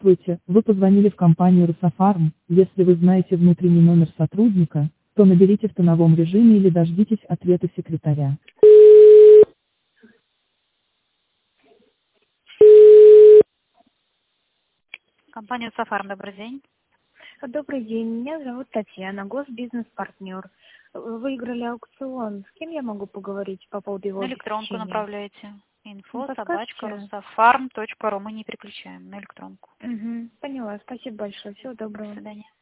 Здравствуйте, вы позвонили в компанию Русафарм. Если вы знаете внутренний номер сотрудника, то наберите в тоновом режиме или дождитесь ответа секретаря. Компания Сафарм, добрый день. Добрый день, меня зовут Татьяна, госбизнес-партнер. Выиграли аукцион. С кем я могу поговорить по поводу его На электронку обеспечения? направляете. Не подскажете? info@rusafarm.ru. Мы не переключаем на электронку. Поняла, спасибо большое, всего До доброго. свидания.